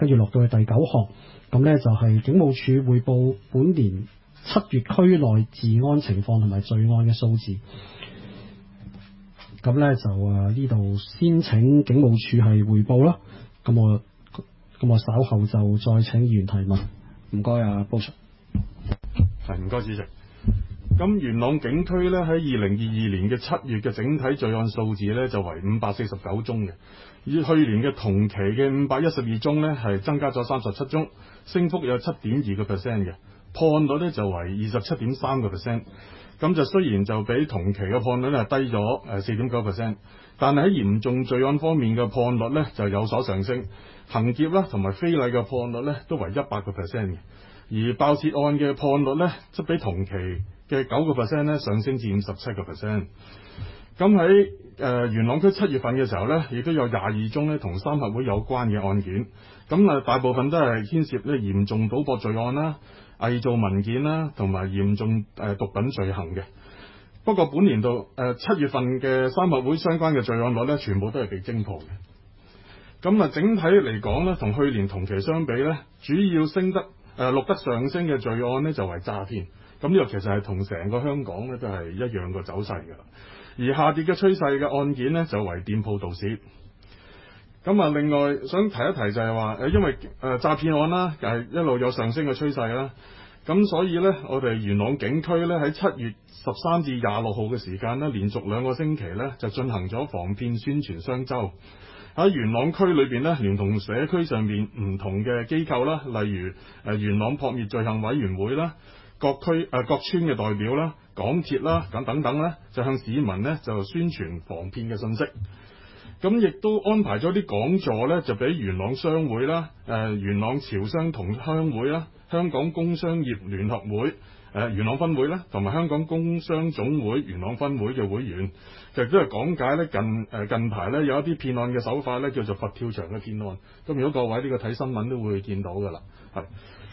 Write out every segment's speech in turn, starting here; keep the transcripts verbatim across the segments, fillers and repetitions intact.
跟住落到去第九項，咁呢就係警務處匯報本年七月區內治安情況同埋罪案嘅數字。咁呢就誒呢度先請警務處係匯報啦。咁我咁我稍後就再請議員提問。唔該啊，布 Sir。 係，唔該主席。咁元朗警區咧喺二零二二年嘅七月嘅整體罪案數字咧就為五百四十九宗嘅，以去年嘅同期嘅五百一十二宗咧係增加咗三十七宗，升幅有七點二個 percent 嘅，破案率咧就為二十七點三個 percent。咁就雖然就比同期嘅破案率係低咗誒四點九 percent，但係喺嚴重罪案方面嘅破案率咧就有所上升，行劫啦同埋非禮嘅破案率咧都為一百個 percent 嘅，而爆竊案嘅破案率咧則比同期嘅九個 percent 咧上升至五十七個 percent。咁喺誒元朗區七月份嘅時候咧，亦都有廿二宗咧同三合會有關嘅案件。咁啊，大部分都係牽涉咧嚴重賭博罪案啦、偽造文件啦，同埋嚴重誒毒品罪行嘅。不過本年度誒七月份嘅三合會相關嘅罪案率咧，全部都係被偵破嘅。咁啊，整體嚟講咧，同去年同期相比咧，主要升得誒錄得上升嘅罪案咧就為詐騙。咁呢個其實係同成個香港咧都係一樣個走勢㗎。而下跌嘅趨勢嘅案件咧就為店鋪盜竊。咁啊，另外想提一提就係話誒，因為誒詐騙案啦，係一路有上升嘅趨勢啦。咁所以咧，我哋元朗警區咧喺七月十三至廿六號嘅時間咧，連續兩個星期咧就進行咗防騙宣傳雙週。喺元朗區裏邊咧，連同社區上面唔同嘅機構啦，例如誒元朗撲滅罪行委員會啦、各區誒、呃、各村嘅代表啦、港鐵啦咁等等咧，就向市民咧就宣傳防騙嘅信息。咁亦都安排咗啲講座咧，就俾元朗商會啦、誒、呃、元朗潮商同鄉會啦、香港工商業聯合會、誒、呃、元朗分會啦，同埋香港工商總會元朗分會嘅會員，就都係講解咧近誒、呃、近排咧有一啲騙案嘅手法咧，叫做佛跳牆嘅騙案。咁如果各位呢個睇新聞都會見到㗎啦，係。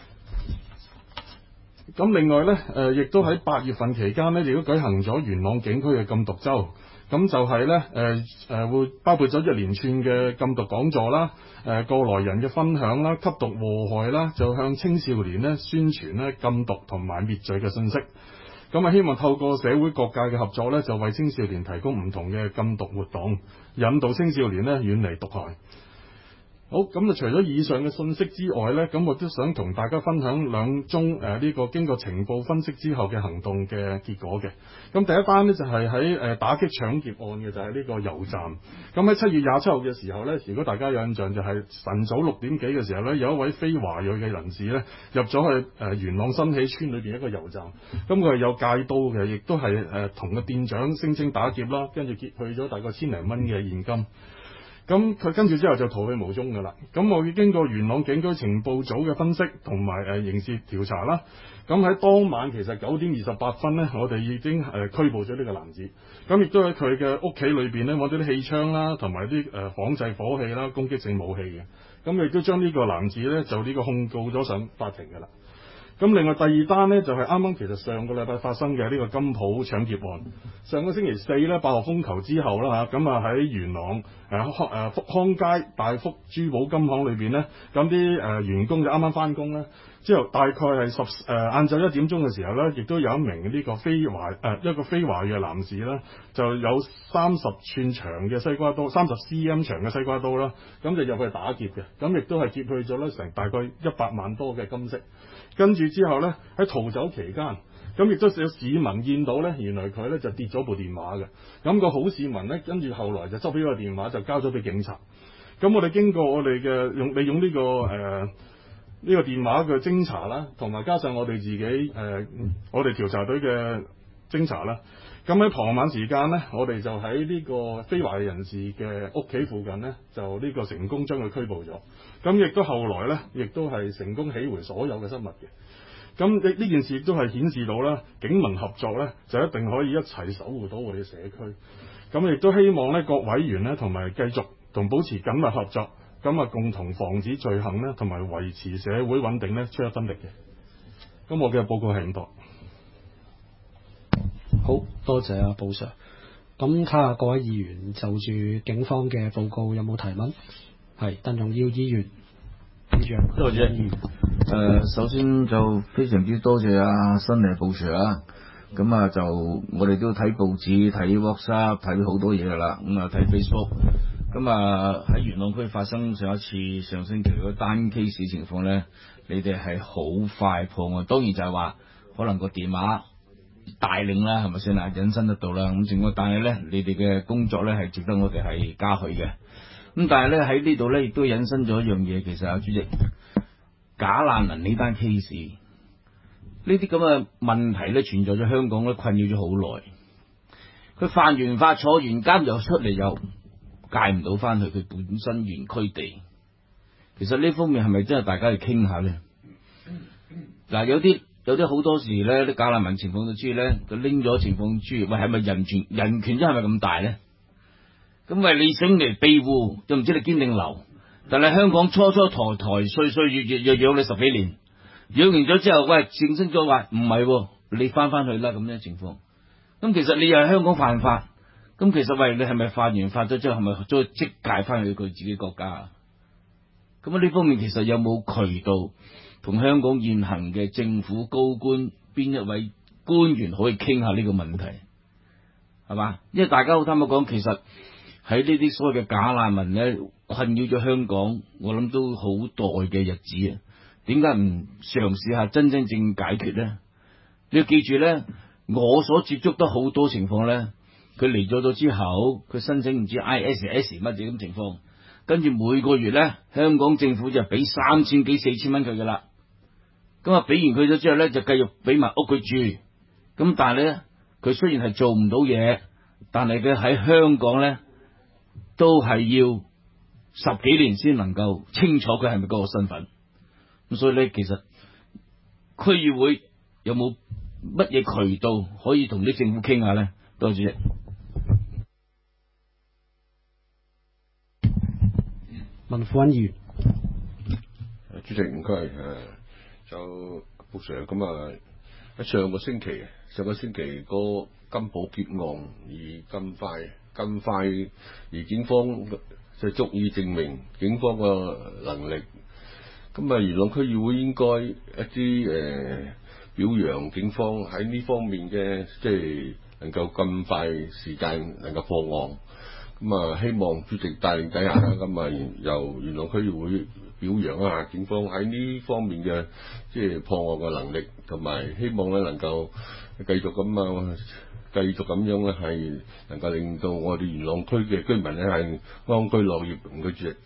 咁另外咧，誒、呃、亦都喺八月份期間咧，亦都舉行咗元朗警區嘅禁毒週。咁就係咧，誒誒會包括咗一連串嘅禁毒講座啦，誒、呃、過來人嘅分享啦，吸毒禍害啦，就向青少年咧宣傳咧禁毒同埋滅罪嘅信息。咁啊，希望透過社會各界嘅合作咧，就為青少年提供唔同嘅禁毒活動，引導青少年咧遠離毒害。好，咁啊，除咗以上嘅信息之外呢，咁我都想同大家分享兩宗誒呢、呃這個經過情報分析之後嘅行動嘅結果嘅。咁第一單呢，就係喺誒打擊搶劫案嘅，就係、是、呢個油站。咁喺七月廿七號嘅時候呢，如果大家有印象，就係晨早六點幾嘅時候呢，有一位非華裔嘅人士呢，入咗去誒、呃、元朗新喜村裏邊一個油站。咁佢係有戒刀嘅，亦都係誒同個店長聲稱打劫啦，跟住劫去咗大概千零蚊嘅現金。咁佢跟住之後就逃去無蹤㗎啦。咁我已經過元朗警區情報組嘅分析同埋誒刑事調查啦。咁喺當晚其實九點二十八分呢，我哋已經誒、呃、拘捕咗呢個男子。咁亦都喺佢嘅屋企裏邊呢，揾到啲氣槍啦，同埋啲誒仿製火器啦、攻擊性武器嘅。咁亦都將呢個男子呢，就呢個控告咗上法庭㗎啦。咁另外第二單呢，就係啱啱其實上個禮拜發生嘅呢個金鋪搶劫案。上個星期四呢，八號風球之後啦嚇，咁啊喺元朗誒康誒福康街大福珠寶金行裏邊呢，咁啲誒員工就啱啱翻工啦。之後大概係十誒晏晝一點鐘嘅時候呢，亦都有一名呢個非華誒、呃、一個非華裔嘅男士啦，就有三十寸長嘅西瓜刀，三十 cm 長嘅西瓜刀啦，咁就入去打劫嘅。咁亦都係劫去咗咧成大概一百萬多嘅金飾。跟住之後呢，喺逃走期間，咁亦都有市民見到呢，原來佢呢就跌咗部電話嘅。咁個好市民呢，跟住後來就執起個電話就交咗俾警察。咁我哋經過我哋嘅用利用呢個誒呢個電話嘅偵查啦，同埋加上我哋自己誒、呃、我哋調查隊嘅偵查啦。咁喺傍晚時間呢，我哋就喺呢個非華裔人士嘅屋企附近呢，就呢個成功將佢拘捕咗。咁亦都後來呢，亦都係成功起回所有嘅失物嘅。咁呢件事亦都係顯示到啦，警民合作呢，就一定可以一齊守護到我哋社區。咁亦都希望呢，各委員呢，同埋繼續同保持緊密合作，咁啊共同防止罪行呢，同埋維持社會穩定呢，出一分力嘅。咁我嘅報告係咁多。 好多謝阿布 Sir。咁睇下各位議員就住警方嘅報告有冇提問？係鄧榮耀議員，跟住讓。 多謝。誒、呃，首先就非常之多謝啊新嚟部長啊。咁啊，就我哋都睇報紙、睇 WhatsApp、睇好多嘢噶啦。咁啊，睇 Facebook。咁啊，喺元朗區發生上一次上星期嗰單 case 情況咧，你哋係好快破案。當然就係話可能個電話帶領啦，係咪先啊？引申得到啦。咁情況，但係咧，你哋嘅工作咧係值得我哋係嘉許嘅。咁但係咧喺呢度咧，亦都引申咗一樣嘢。其實啊，主席，假難民呢單 case，呢啲咁嘅問題咧存在咗香港咧，困擾咗好耐。佢犯完法坐完監又出嚟又戒唔到翻去佢本身原區地。其實呢方面係咪真係大家去傾下咧？嗱，有啲有啲好多時咧，啲假難民情況都知咧，佢拎咗情況豬，喂係咪人權人權真係咪咁大咧？咁喂，你醒嚟庇護，就唔知你堅定留。但係香港初初抬抬歲歲月月又養你十幾年，養完咗之後，喂，正聲咗話唔係，你翻翻去啦咁樣情況。咁其實你又係香港犯法，咁其實喂，你係咪犯完法咗之後，係咪再即戒翻去佢自己國家啊？咁啊呢方面其實有冇渠道同香港現行嘅政府高官邊一位官員可以傾下呢個問題？係嘛？因為大家好坦白講，其實喺呢啲所謂嘅假難民咧，困擾咗香港，我諗都好耐嘅日子啊！點解唔嘗試下真真正解決咧？你要記住咧，我所接觸得好多情況咧，佢嚟咗咗之後，佢申請唔知 I S S 乜嘢咁情況，跟住每個月咧，香港政府就俾三千幾四千蚊佢噶啦。咁啊，俾完佢咗之後咧，就繼續俾埋屋佢住。咁但係咧，佢雖然係做唔到嘢，但係佢喺香港咧，都係要十幾年先能夠清楚佢係咪嗰個身份。咁所以咧，其實區議會有冇乜嘢渠道可以同啲政府傾下咧？多謝主席。 文富恩議員， 主席唔該誒，就部長咁啊，喺上個星期，上個星期個金寶劫案而咁快咁快，而警方就足以證明警方嘅能力。咁啊，元朗區議會應該一啲誒、呃、表揚警方喺呢方面嘅，即係能夠咁快時間能夠破案。咁啊，希望主席帶領底下啦，咁啊由元朗區議會表揚一下警方喺呢方面嘅即係破案嘅能力，同埋希望咧能夠繼續咁啊，繼續咁樣咧係能夠令到我哋元朗區嘅居民咧係安居樂業。唔該主席。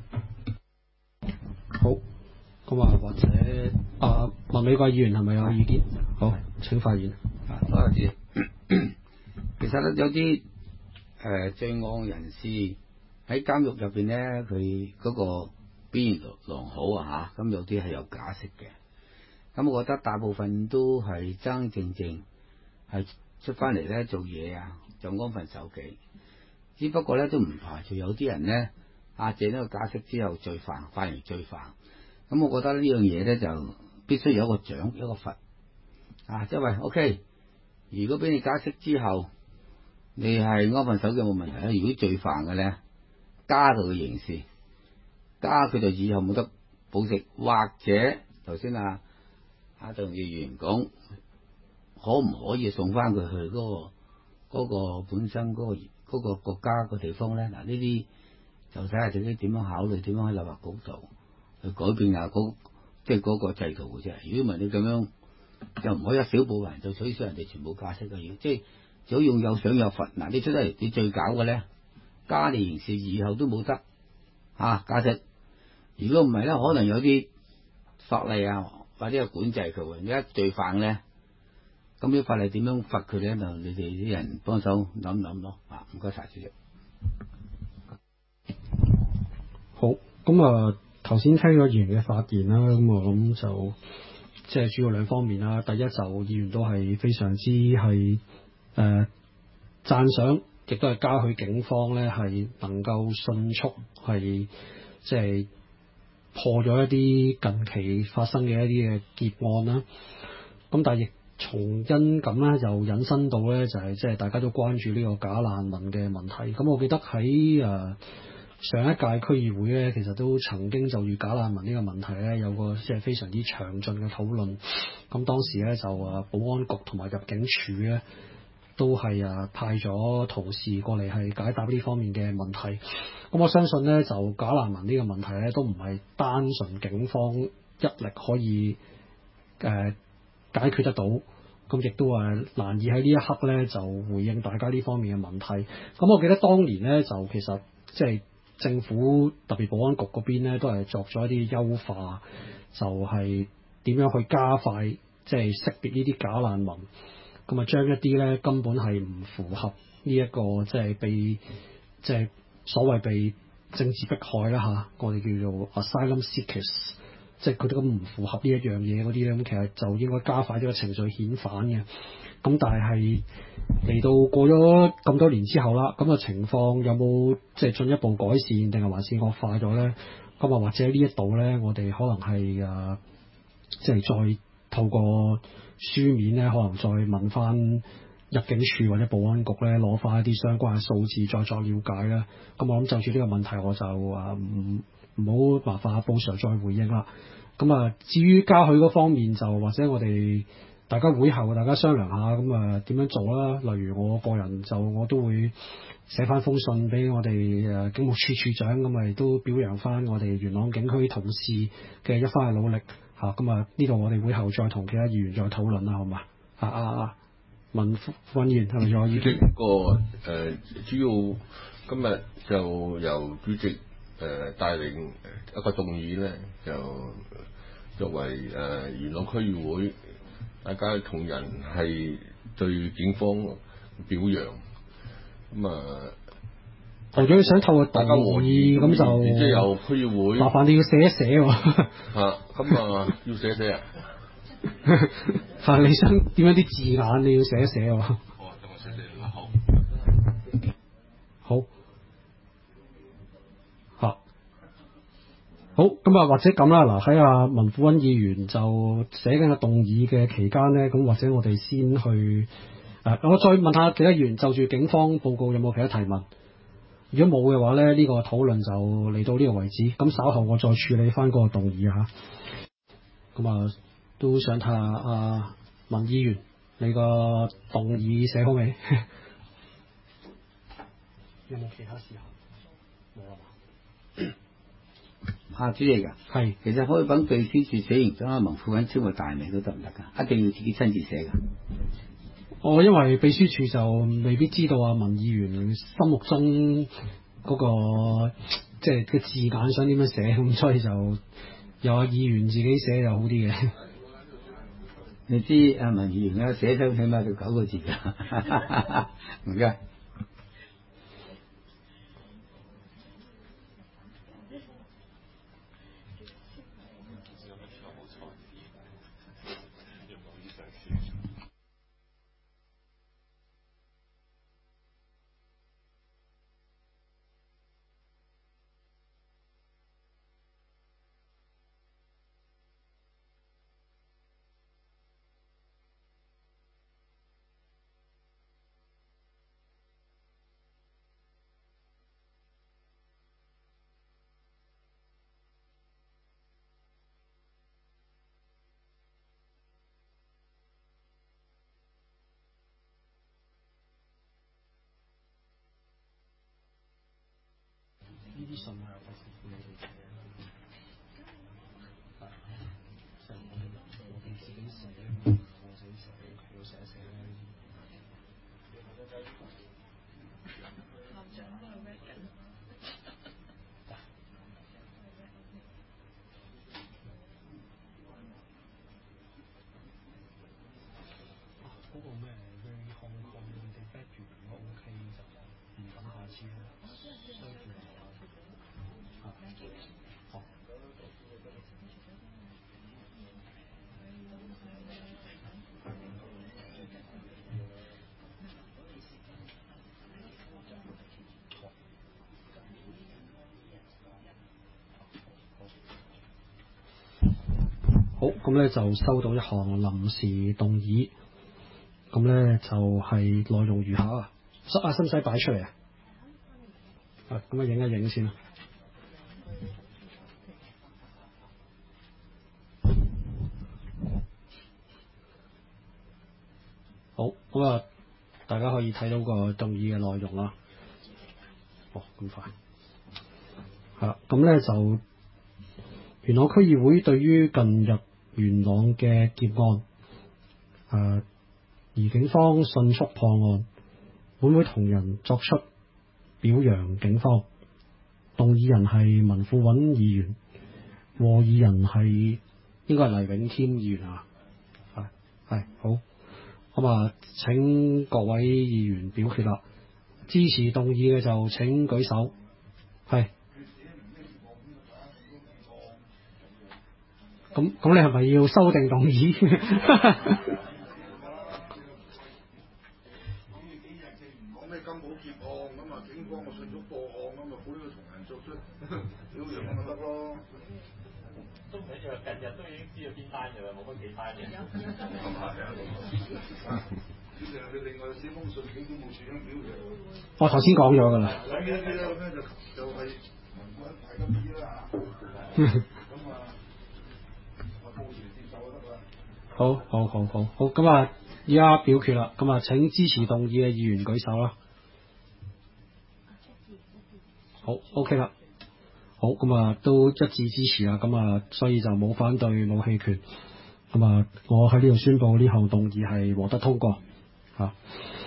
好，咁啊或者啊麥美貴議員係咪有意見？好，請發言。 啊，多謝主席。其實咧有啲誒、呃、罪案人士喺監獄入邊咧，佢嗰個表現良好啊嚇，咁有啲係有假釋嘅。咁我覺得大部分都係真真正正係出翻嚟咧做嘢啊，就安分守己。只不過咧都唔排除有啲人咧啊借呢個假釋之後罪犯，犯完罪犯。咁我覺得呢樣嘢咧就必須有一個獎一個罰啊，即係喂 OK。如果俾你假釋之後，你係安分守己冇問題啦。如果罪犯嘅咧，加到佢刑事，加佢就以後冇得保釋，或者頭先啊阿鄧議員講，可唔可以送翻佢去嗰、嗰個、嗰個本身嗰、嗰個、嗰個國家個地方咧？嗱，呢啲就睇下自己點樣考慮，點樣喺立法局度去改變下嗰即係嗰個制度嘅啫。如果唔係你咁樣，又唔可以一小部分人就取消人哋全部假釋嘅嘢，即係只好用有賞有罰。嗱，你出得嚟你最搞嘅咧，加你刑事以後都冇得啊假釋。如果唔係咧，可能有啲法例啊或者係管制佢。而家罪犯咧，咁啲法例點樣罰佢咧？就你哋啲人幫手諗諗咯。啊，唔該晒主席。 好，咁啊頭先聽咗議員嘅發言啦，咁我諗就。即係主要兩方面啦。第一就議員都係非常之係誒讚賞，亦都係嘉許警方咧係能夠迅速係即係破咗一啲近期發生嘅一啲嘅劫案啦。咁但係亦從因咁咧，就引申到咧就係即係大家都關注呢個假難民嘅問題。咁我記得喺誒上一屆區議會咧，其實都曾經就住假難民呢個問題咧，有個即係非常之詳盡嘅討論。咁當時咧就啊，保安局同埋入境處咧都係啊派咗同事過嚟係解答呢方面嘅問題。咁我相信咧，就假難民呢個問題咧，都唔係單純警方一力可以誒、呃、解決得到。咁亦都係難以喺呢一刻咧就回應大家呢方面嘅問題。咁我記得當年咧就其實即係政府特別保安局嗰邊咧都係作咗一啲優化，就係點樣去加快即係識別呢啲假難民，咁啊將一啲咧根本係唔符合呢一個即係被即係所謂被政治迫害啦嚇，我哋叫做 asylum seekers。即係佢哋咁唔符合呢一樣嘢嗰啲咧，咁其實就應該加快咗個程序遣返嘅。咁但係嚟到過咗咁多年之後啦，咁、個情況有冇即係進一步改善，定係還是惡化咗咧？咁啊或者呢一度咧，我哋可能係誒即係再透過書面咧，可能再問翻入境處或者保安局咧，攞翻一啲相關嘅數字再作了解啦。咁我諗就住呢個問題，我就誒唔唔好麻煩阿布 Sir 再回應啦。咁啊，至於嘉許嗰方面就或者我哋大家會後大家商量下，咁啊點樣做啦？例如我個人就我都會寫翻封信俾我哋誒警務處處長，咁啊亦都表揚翻我哋元朗警區同事嘅一番嘅努力嚇。咁啊呢度我哋會後再同其他議員再討論啦，好嘛？啊啊啊！文副議員係咪仲有意見？ 個誒、呃、主要今日就由主席誒、呃、帶領一個動議咧，就作為誒、呃、元朗區議會，大家同仁係對警方表揚。咁啊， 台長想透過動議咁就即係由區議會， 麻煩你要寫一寫喎。 嚇，咁啊要寫一寫啊！ 係你想點樣啲字眼你要寫一寫喎。 好啊，等我寫寫啦。好。 好。嚇。好，咁啊或者咁啦，嗱喺阿文富溫議員就寫緊個動議嘅期間咧，咁或者我哋先去誒、啊，我再問下其他議員就住警方報告有冇其他提問？如果冇嘅話咧，呢、這個討論就嚟到呢個為止。咁稍後我再處理翻嗰個動議嚇。咁啊。都想睇下阿文議員，你個動議寫好未？有冇其他事項？冇啦嘛？ 啊，主席㗎， 係， 其實可以揾秘書處寫完，將阿文副緊簽個大名都得唔得㗎？一定要自己親自寫㗎。 我、哦、因為秘書處就未必知道阿文議員心目中嗰、那個即係嘅字眼想點樣寫，咁所以就由阿議員自己寫就好啲嘅。 你知阿文議員咧寫咗起碼就九個字㗎，唔該。 呢啲信係有費事你哋寫，係即係我哋我哋自己寫，我自己寫，要寫寫咧。嗰個咩 Very Hong Kong 你哋 back 住如果 OK 就唔等下次啦，相見下。好。好，咁咧就收到一項臨時動議，咁咧就係、是、內容如下啊，使啊使唔使擺出嚟啊？啊，咁啊影一影先啦。 好，咁啊，大家可以睇到個動議嘅內容啦。哦，咁快，係啦，咁咧就元朗區議會對於近日元朗嘅劫案，誒、呃，而警方迅速破案，本會同仁作出表揚警方。動議人係文富穩議員，和議人係應該係黎永添議員啊，係係好。咁啊，請各位議員表決啦。支持動議嘅就請舉手。係。咁咁，你係咪要修訂動議？ 講咩金寶劫案咁啊，警方我迅速破案咁啊，本會同仁作出表揚咁咪得咯。都唔緊要，近日都已經知道邊單嘅啦，冇乜幾單嘅。咁係啊。佢另外寫封信俾警務處長表揚。 我頭先講咗㗎啦。 咁呢啲咧就就係文官大家知啦嚇。咁啊，我到時接受就得啦。 好好好好好，咁啊，而家表決啦。咁啊，請支持動議嘅議員舉手啦。好 ，OK 啦。好，咁啊，都一致支持啦。咁啊，所以就冇反對，冇棄權。咁啊，我喺呢度宣佈呢項動議係獲得通過。嚇。